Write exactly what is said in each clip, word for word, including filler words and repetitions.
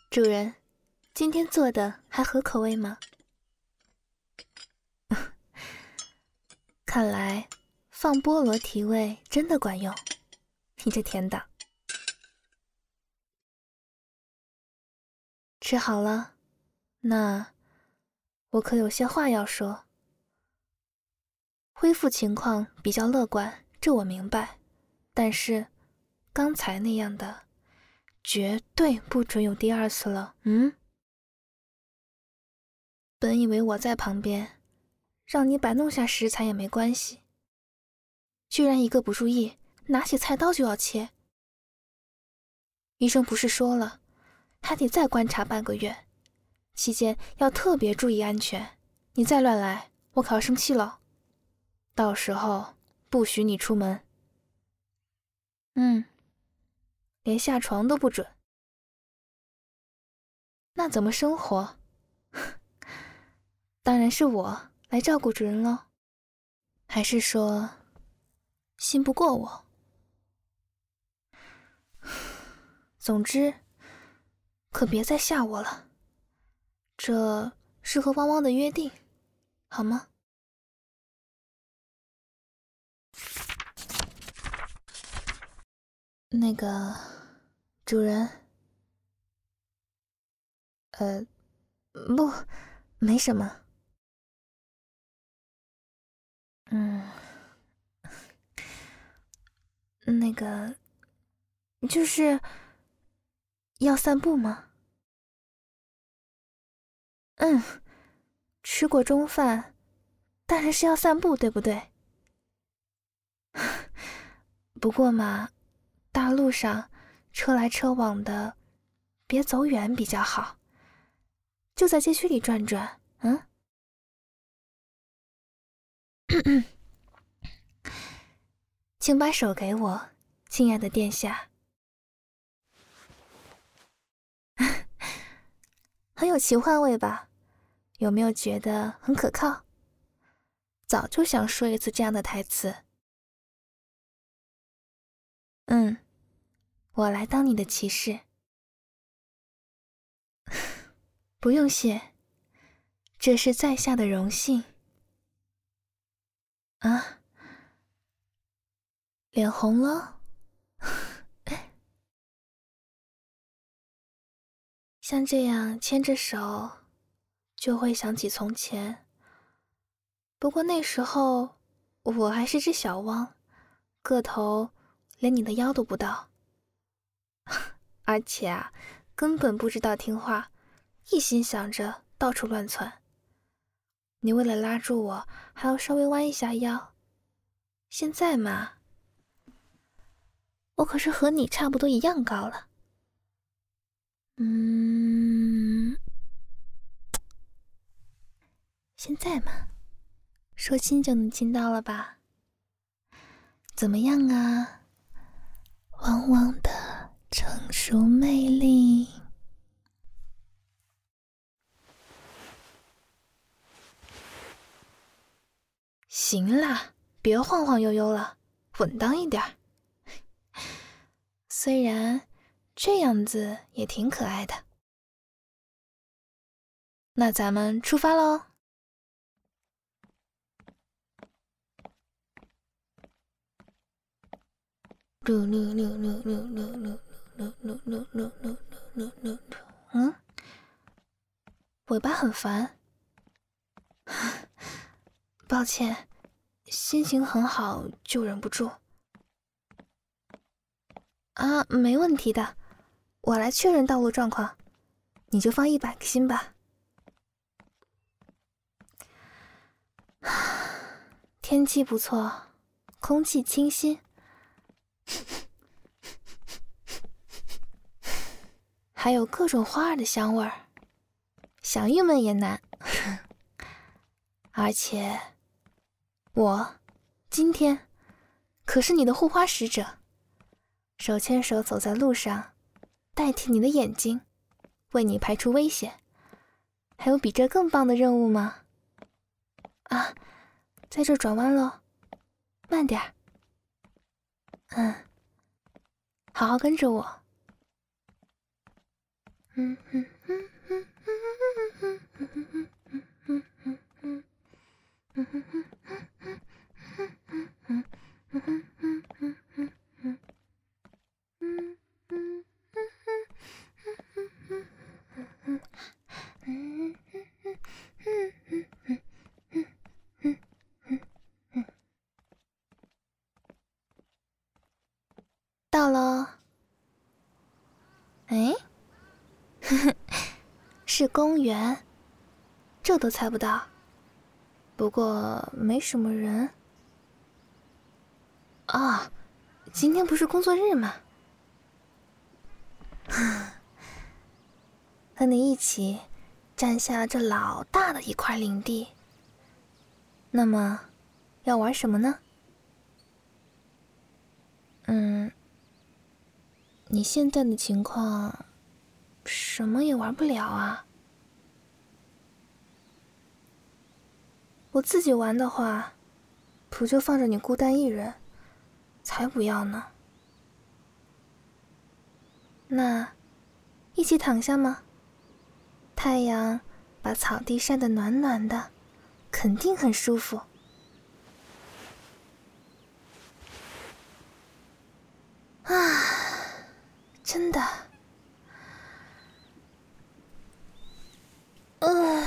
主人，今天做的还合口味吗？看来放菠萝提味真的管用，你这甜党。吃好了，那我可有些话要说。恢复情况比较乐观，这我明白，但是刚才那样的绝对不准有第二次了。嗯？本以为我在旁边，让你摆弄下食材也没关系，居然一个不注意，拿起菜刀就要切。医生不是说了，还得再观察半个月，期间要特别注意安全。你再乱来，我可要生气了。到时候不许你出门。嗯，连下床都不准。那怎么生活？当然是我来照顾主人咯。还是说信不过我？总之可别再吓我了，这是和汪汪的约定，好吗？那个主人，呃不，没什么。嗯，那个就是要散步吗？嗯，吃过中饭，当然是要散步，对不对？不过嘛，大路上车来车往的，别走远比较好，就在街区里转转。嗯，请把手给我，亲爱的殿下。很有奇幻味吧？有没有觉得很可靠？早就想说一次这样的台词。嗯，我来当你的骑士。不用谢，这是在下的荣幸。啊，脸红了？像这样牵着手，就会想起从前。不过那时候我还是只小汪，个头连你的腰都不到，而且啊，根本不知道听话，一心想着到处乱窜。你为了拉住我，还要稍微弯一下腰。现在嘛，我可是和你差不多一样高了。嗯，现在嘛，说亲就能亲到了吧？怎么样啊？汪汪的成熟魅力。行啦，别晃晃悠悠了，稳当一点。虽然这样子也挺可爱的。那咱们出发喽！噜噜噜噜噜噜噜噜噜噜噜噜噜噜噜。嗯，尾巴很烦。抱歉，心情很好就忍不住。啊，没问题的，我来确认道路状况，你就放一百个心吧。天气不错，空气清新，还有各种花儿的香味儿，想郁闷也难。而且，我今天可是你的护花使者，手牵手走在路上，代替你的眼睛，为你排除危险。还有比这更棒的任务吗？啊，在这转弯咯，慢点儿。嗯，好好跟着我。 嗯嗯嗯嗯嗯嗯嗯嗯嗯到了。哎，是公园，这都猜不到。不过没什么人。啊，今天不是工作日吗？和你一起占下这老大的一块领地。那么，要玩什么呢？嗯，你现在的情况，什么也玩不了啊。我自己玩的话，不就放着你孤单一人？才不要呢。那，一起躺下吗？太阳把草地晒得暖暖的，肯定很舒服。啊，真的。呃，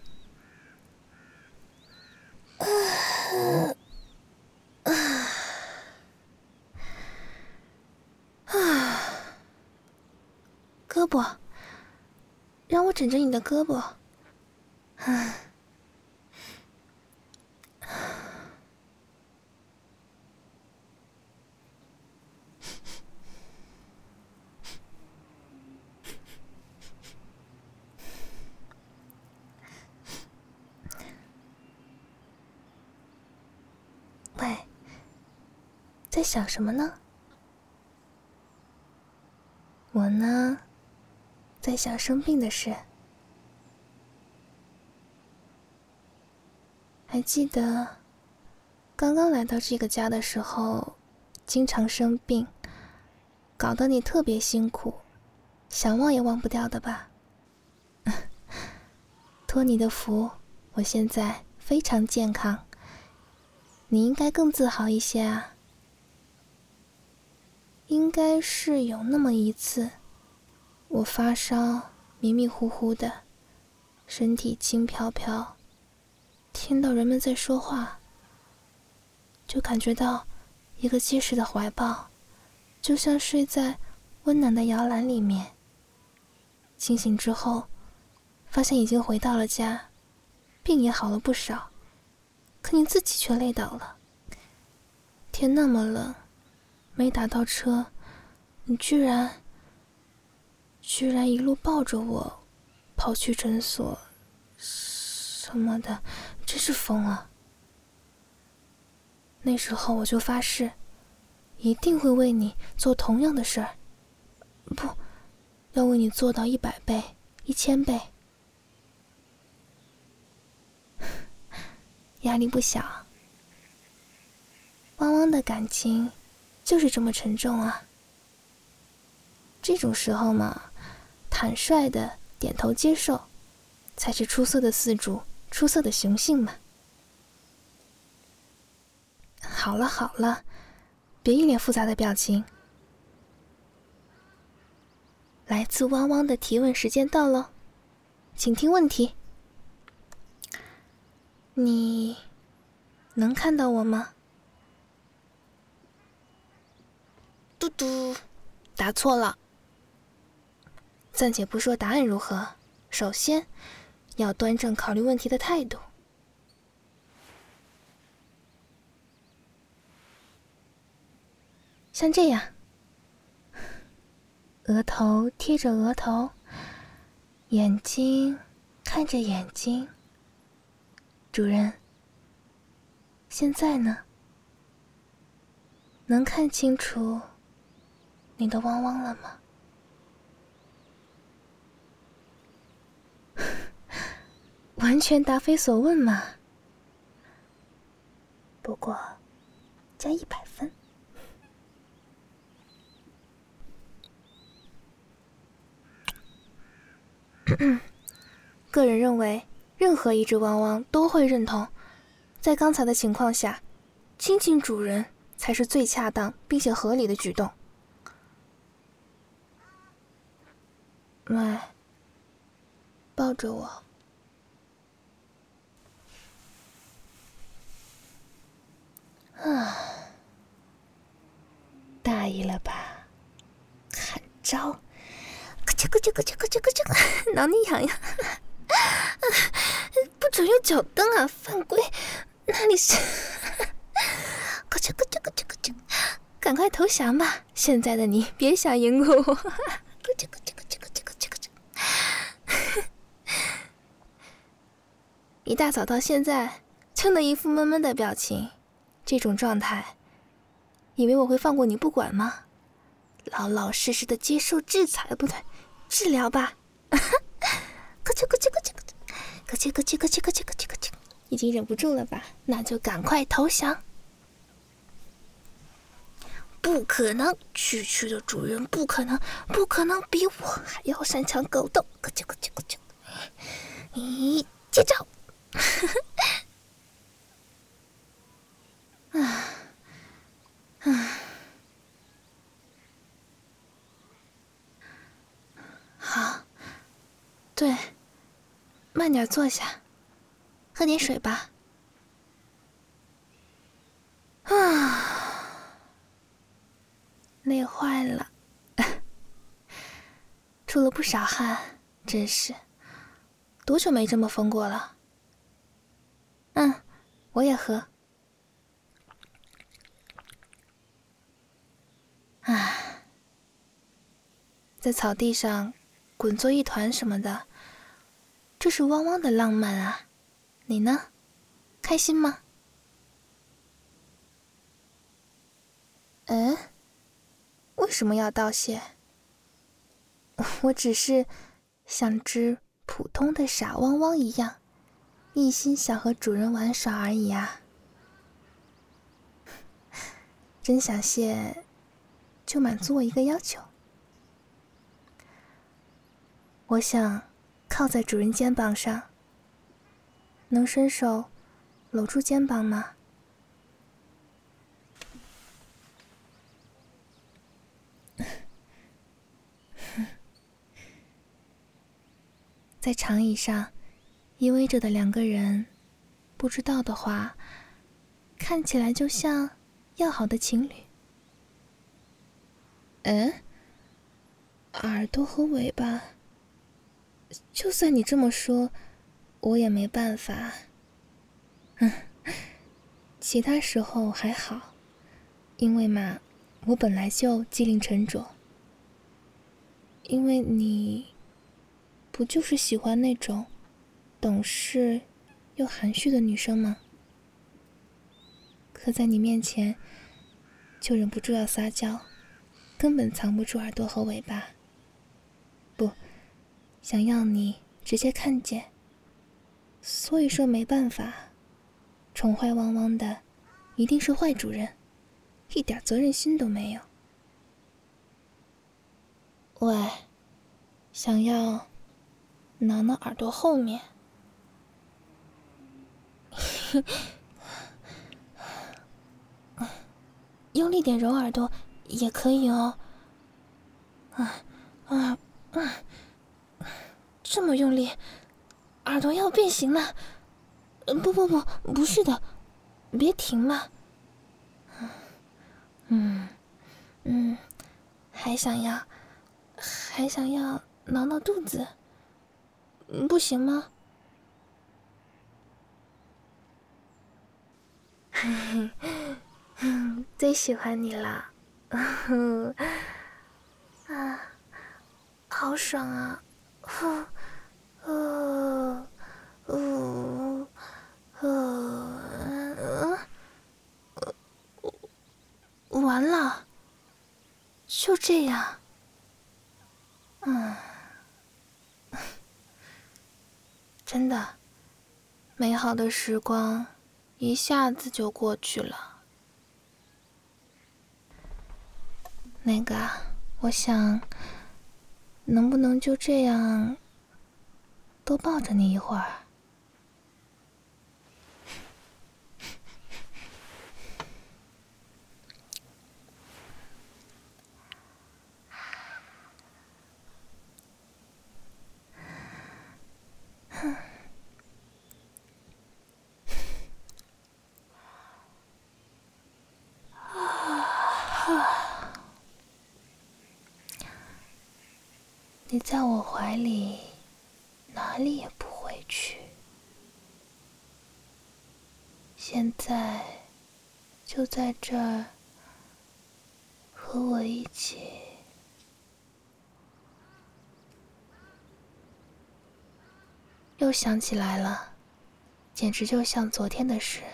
呃，呃，啊，胳膊，让我枕着你的胳膊。唉，喂，在想什么呢？我呢，在想生病的事。还记得刚刚来到这个家的时候，经常生病，搞得你特别辛苦，想忘也忘不掉的吧？托你的福，我现在非常健康，你应该更自豪一些啊。应该是有那么一次，我发烧，迷迷糊糊的，身体轻飘飘，听到人们在说话，就感觉到一个结实的怀抱，就像睡在温暖的摇篮里面。清醒之后，发现已经回到了家，病也好了不少，可你自己却累倒了。天那么冷，没打到车，你居然居然一路抱着我跑去诊所什么的，真是疯了。那时候我就发誓，一定会为你做同样的事儿，不，要为你做到一百倍、一千倍。压力不小。汪汪的感情就是这么沉重啊。这种时候嘛，坦率的点头接受，才是出色的饲主，出色的雄性嘛。好了好了，别一脸复杂的表情。来自汪汪的提问时间到了，请听问题。你能看到我吗？嘟嘟，答错了。暂且不说答案如何，首先要端正考虑问题的态度。像这样，额头贴着额头，眼睛看着眼睛。主人，现在呢？能看清楚你的汪汪了吗？完全答非所问嘛。不过，加一百分。 个人认为，任何一只汪汪都会认同，在刚才的情况下，亲亲主人才是最恰当并且合理的举动。喂，抱着我。啊，大意了吧？看招！咯吱咯吱咯吱咯吱咯吱，挠你痒痒。不准用脚蹬啊，犯规！那里是？咯吱咯吱咯吱咯吱，赶快投降吧！现在的你别想赢过我。咯吱咯吱咯吱咯吱咯吱咯吱。一大早到现在，撑得一副闷闷的表情，这种状态，以为我会放过你不管吗？老老实实的接受制裁，不对，治疗吧。咯吱咯吱咯吱咯吱。咯吱咯吱咯吱咯吱咯吱咯吱，已经忍不住了吧？那就赶快投降！不可能，区区的主人不可能，不可能比我还要擅长狗斗！咯吱咯吱咯吱，咦，接招！啊啊！好，对。慢点坐下，喝点水吧。啊，累坏了，出了不少汗，真是，多久没这么疯过了？嗯，我也喝。啊，在草地上滚作一团什么的。这是汪汪的浪漫啊，你呢？开心吗？嗯？为什么要道谢？我只是像只普通的傻汪汪一样，一心想和主人玩耍而已啊。真想谢，就满足我一个要求。我想靠在主人肩膀上，能伸手搂住肩膀吗？在长椅上依偎着的两个人，不知道的话，看起来就像要好的情侣。嗯？耳朵和尾巴，就算你这么说，我也没办法。嗯，其他时候还好，因为嘛，我本来就机灵沉着。因为你，不就是喜欢那种懂事又含蓄的女生吗？可在你面前，就忍不住要撒娇，根本藏不住耳朵和尾巴。不，想要你直接看见。所以说没办法，宠坏汪汪的一定是坏主人，一点责任心都没有。喂，想要挠挠耳朵后面？用力点揉耳朵也可以哦。啊啊啊！这么用力，耳朵要变形了。不不不，不是的，别停嘛。嗯嗯，还想要，还想要挠挠肚子，不行吗？最喜欢你了。啊，好爽啊！呼，呼，呼，呼，完了，就这样。嗯，真的，美好的时光一下子就过去了。那个，我想，能不能就这样多抱着你一会儿。你在我怀里，哪里也不会去。现在，就在这儿，和我一起。又想起来了，简直就像昨天的事。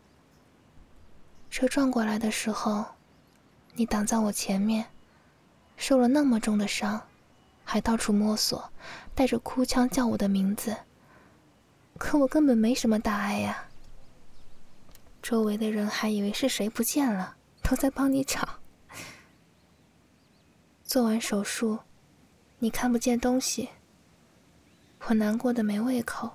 车撞过来的时候，你挡在我前面，受了那么重的伤，还到处摸索，带着哭腔叫我的名字。可我根本没什么大碍呀。周围的人还以为是谁不见了，都在帮你找。做完手术，你看不见东西，我难过的没胃口。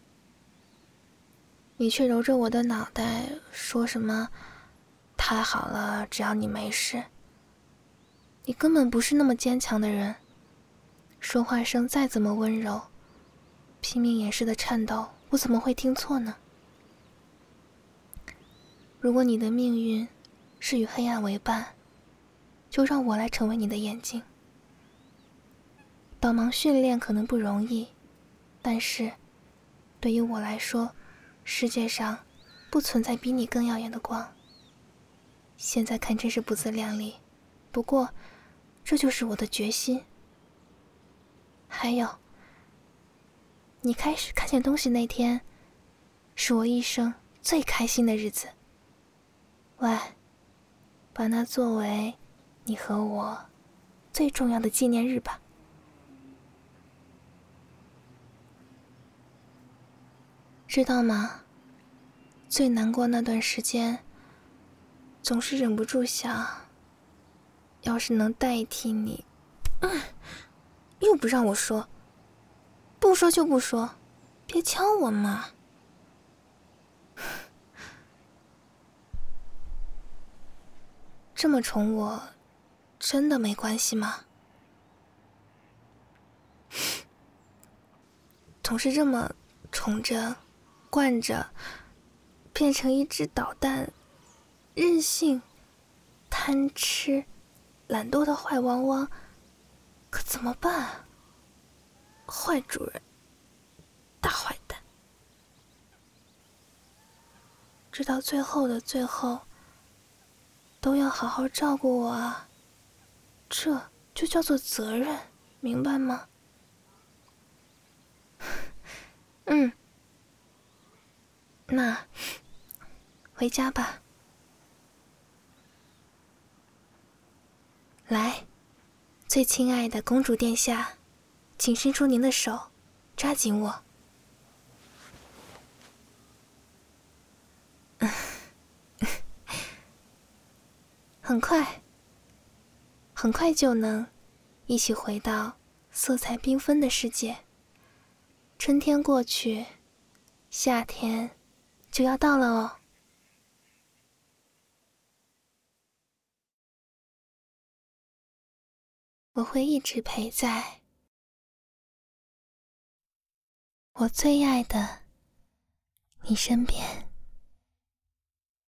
你却揉着我的脑袋，说什么太好了，只要你没事。你根本不是那么坚强的人，说话声再怎么温柔，拼命掩饰的颤抖，我怎么会听错呢？如果你的命运是与黑暗为伴，就让我来成为你的眼睛。导盲训练可能不容易，但是对于我来说，世界上不存在比你更耀眼的光。现在看真是不自量力，不过这就是我的决心。还有，你开始看见东西那天，是我一生最开心的日子。喂，把那作为你和我最重要的纪念日吧。知道吗？最难过那段时间，总是忍不住想，要是能代替你，嗯，又不让我说，不说就不说，别敲我嘛。这么宠我，真的没关系吗？总是这么宠着、惯着，变成一只捣蛋、任性、贪吃、懒惰的坏汪汪，可怎么办？坏主人，大坏蛋。直到最后的最后，都要好好照顾我啊，这就叫做责任，明白吗？嗯，那回家吧。来，最亲爱的公主殿下，请伸出您的手，抓紧我。很快，很快就能一起回到色彩缤纷的世界。春天过去，夏天就要到了哦。我会一直陪在我最爱的你身边。